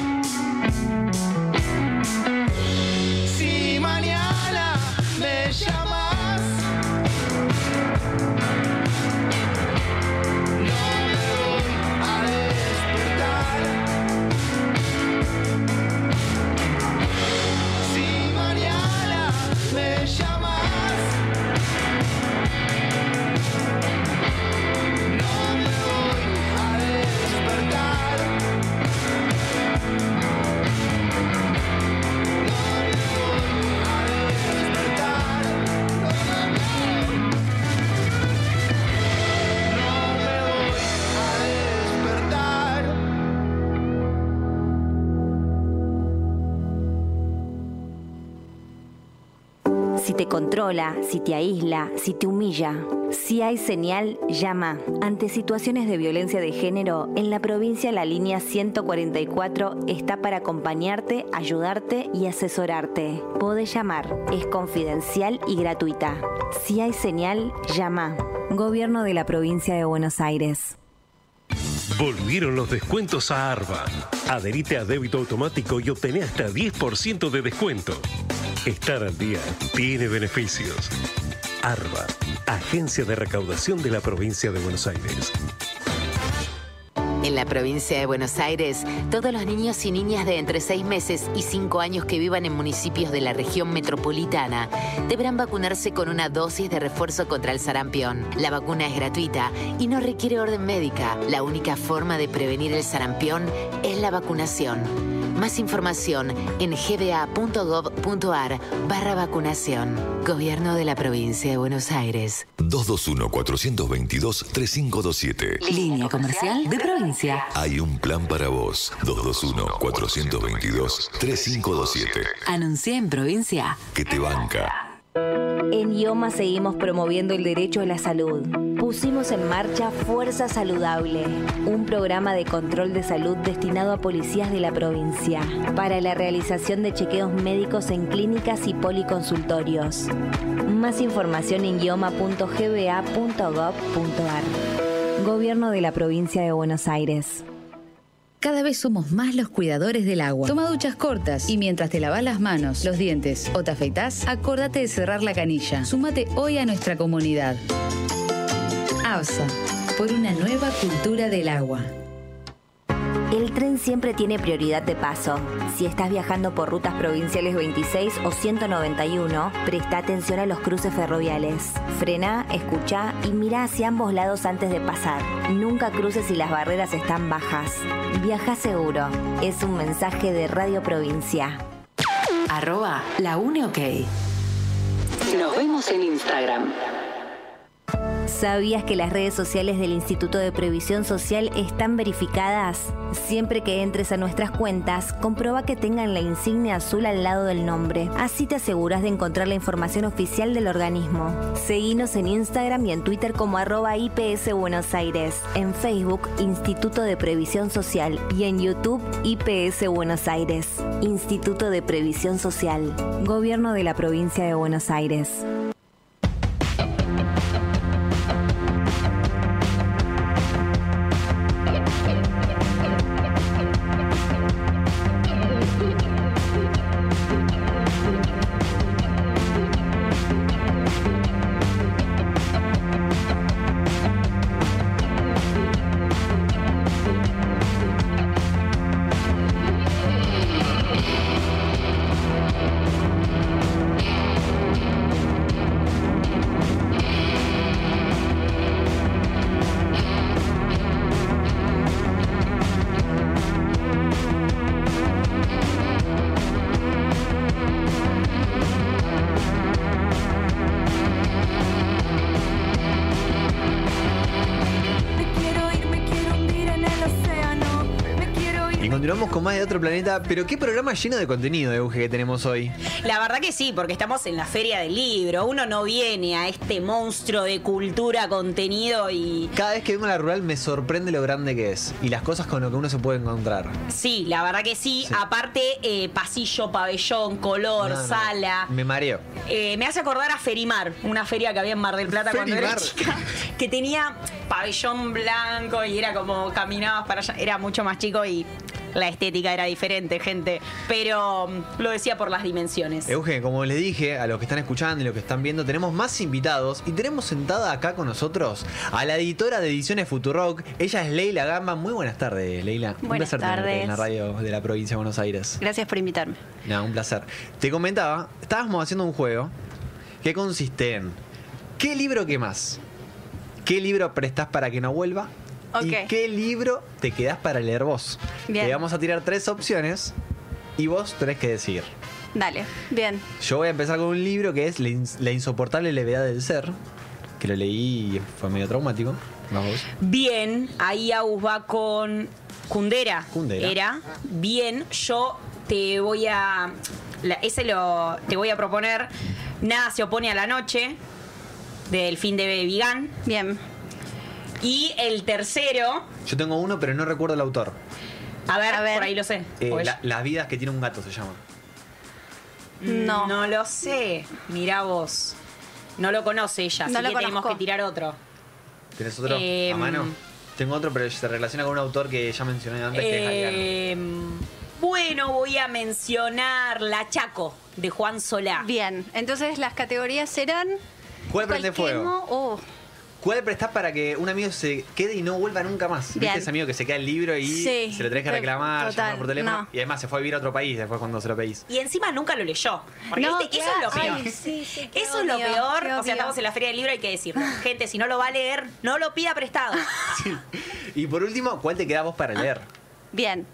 Si mañana me llamas, no me voy a despertar. Si mañana me llamas, no me voy a despertar. Si te controla, si te aísla, si te humilla. Si hay señal, llama. Ante situaciones de violencia de género, en la provincia la línea 144 está para acompañarte, ayudarte y asesorarte. Podés llamar, es confidencial y gratuita. Si hay señal, llama. Gobierno de la provincia de Buenos Aires. Volvieron los descuentos a Arba. Adherite a débito automático y obtené hasta 10% de descuento. Estar al día tiene beneficios. Arba, Agencia de Recaudación de la Provincia de Buenos Aires. En la provincia de Buenos Aires, todos los niños y niñas de entre 6 meses y 5 años que vivan en municipios de la región metropolitana deberán vacunarse con una dosis de refuerzo contra el sarampión. La vacuna es gratuita y no requiere orden médica. La única forma de prevenir el sarampión es la vacunación. Más información en gba.gov.ar/vacunación. Gobierno de la provincia de Buenos Aires. 221-422-3527. Línea comercial de provincia. Hay un plan para vos. 221-422-3527. Anuncia en provincia. Que te banca. En IOMA seguimos promoviendo el derecho a la salud. Pusimos en marcha Fuerza Saludable, un programa de control de salud destinado a policías de la provincia para la realización de chequeos médicos en clínicas y policonsultorios. Más información en ioma.gba.gov.ar. Gobierno de la Provincia de Buenos Aires. Cada vez somos más los cuidadores del agua. Toma duchas cortas y mientras te lavas las manos, los dientes o te afeitás, acordate de cerrar la canilla. Súmate hoy a nuestra comunidad. ABSA, por una nueva cultura del agua. El tren siempre tiene prioridad de paso. Si estás viajando por rutas provinciales 26 o 191, presta atención a los cruces ferroviales. Frená, escuchá y mirá hacia ambos lados antes de pasar. Nunca cruces si las barreras están bajas. Viaja seguro. Es un mensaje de Radio Provincia. @LaUneOK. Nos vemos en Instagram. ¿Sabías que las redes sociales del Instituto de Previsión Social están verificadas? Siempre que entres a nuestras cuentas, comprueba que tengan la insignia azul al lado del nombre. Así te aseguras de encontrar la información oficial del organismo. Seguinos en Instagram y en Twitter como @IPS Buenos Aires, en Facebook Instituto de Previsión Social y en YouTube IPS Buenos Aires. Instituto de Previsión Social. Gobierno de la Provincia de Buenos Aires. Continuamos con más de Otro Planeta, pero qué programa lleno de contenido, Euge, que tenemos hoy. La verdad que sí, porque estamos en la Feria del Libro. Uno no viene a este monstruo de cultura, contenido y... Cada vez que vengo a la rural me sorprende lo grande que es y las cosas con lo que uno se puede encontrar. Sí, la verdad que sí. Aparte, pasillo, pabellón, color, sala. Me mareo. Me hace acordar a Ferimar, una feria que había en Mar del Plata cuando era chica, que tenía pabellón blanco y era como caminabas para allá. Era mucho más chico y... la estética era diferente, gente, pero lo decía por las dimensiones. Euge, como les dije a los que están escuchando y los que están viendo, tenemos más invitados y tenemos sentada acá con nosotros a la editora de Ediciones Futurock. Ella es Leila Gamba. Muy buenas tardes, Leila. Buenas un placer tardes. tenerte en la radio de la provincia de Buenos Aires. Gracias por invitarme. No, un placer. Te comentaba, estábamos haciendo un juego que consiste en ¿qué libro quemás? ¿Qué libro prestás para que no vuelva? Okay. ¿Y qué libro te quedás para leer vos? Bien. Te vamos a tirar 3 opciones y vos tenés que decidir. Dale, bien. Yo voy a empezar con un libro que es La insoportable levedad del ser, que lo leí y fue medio traumático. Vamos. Bien, ahí Agus va con Kundera. Kundera. Era. Bien, yo te voy a... te voy a proponer Nada se opone a la noche, del fin de Vigan. Bien. Y el tercero... Yo tengo uno, pero no recuerdo el autor. A ver, por ahí lo sé. Las vidas que tiene un gato se llama. No. No lo sé. Mirá vos. No lo conoce ella, No así lo que tenemos conozco. que tirar otro. ¿Tenés otro a mano? Tengo otro, pero se relaciona con un autor que ya mencioné antes, que es Galeano. Bueno, voy a mencionar La Chaco, de Juan Solá. Bien, entonces las categorías eran... ¿Cuál prende fuego? Oh. ¿Cuál prestás para que un amigo se quede y no vuelva nunca más? Bien. ¿Viste ese amigo que se queda el libro y Sí, se lo tenés que reclamar, total, llamar por teléfono? no. Y además se fue a vivir a otro país después cuando se lo pedís. Y encima nunca lo leyó. Porque No, ¿viste? Eso es lo peor. ay, sí, qué Eso es lo odio, peor. qué O sea, odio. estamos en la Feria del Libro, hay que decirlo. Gente, si no lo va a leer, no lo pida prestado. Y por último, ¿cuál te queda vos para leer? Bien.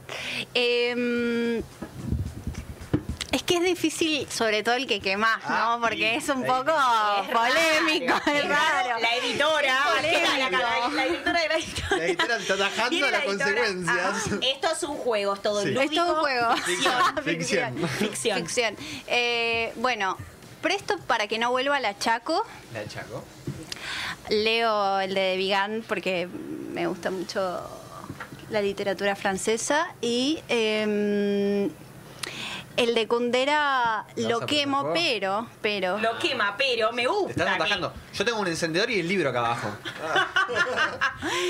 Es que es difícil, sobre todo el que quemás, ¿no? Porque es un poco polémico, es raro. La editora, la editora de la editora. La editora está atajando Viene las la editora. consecuencias. Esto es un juego, es todo Sí. lúdico. Es todo un juego. Ficción. Ficción. Ficción. Bueno, presto para que no vuelva la Chaco. La Chaco. Leo el de Vigan porque me gusta mucho la literatura francesa. Y el de Kundera lo quemo, pero... Lo quema, pero me gusta. Te estás atajando. Yo tengo un encendedor y el libro acá abajo.